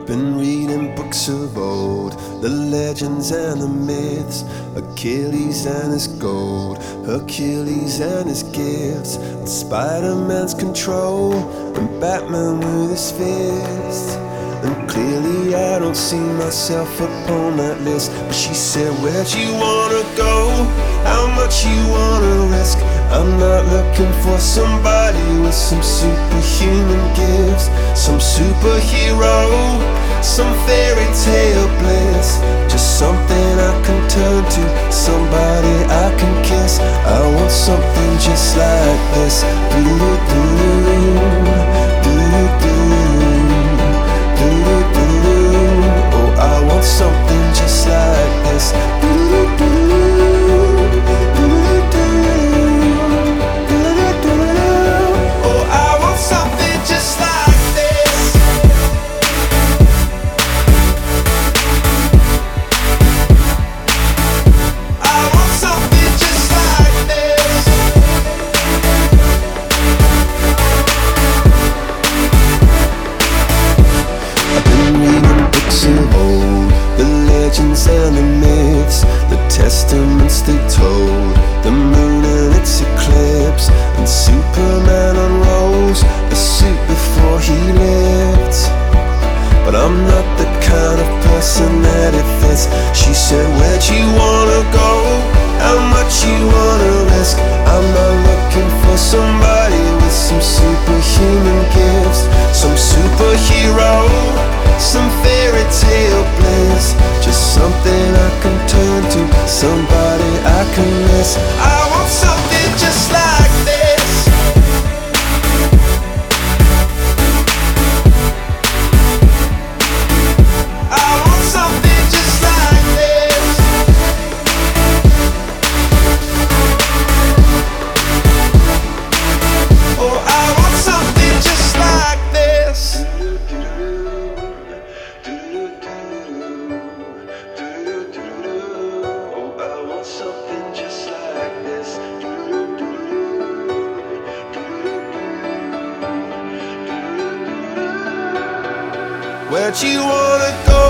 Been reading books of old, the legends and the myths, Achilles and his gold, Hercules and his gifts, and Spider-Man's control, and Batman with his fists. And clearly I don't see myself upon that list. But she said, where'd you wanna go? How much you wanna risk? I'm not looking for somebody with some superhuman gifts, some superhero, some fairy tale bliss. Just something I can turn to, somebody I can kiss. I want something just like this. Oh, I want something just like this. Oh, I want something just like this. I want something just like this. I've been reading books of old, the legends and the myths, the testaments they told, the moon and its eclipse, and Superman unrolls a suit before he lived. But I'm not the kind of person that it fits. She said, where'd you wanna go? How much you wanna risk? I'm not looking for somebody with some superhuman gifts, some superhero, some fairy tale bliss. Just something I can turn to, somebody I can miss. I want something just like this. I want something just like this. Oh, I want something just like this. Oh, I want something just like this. Where'd you wanna go?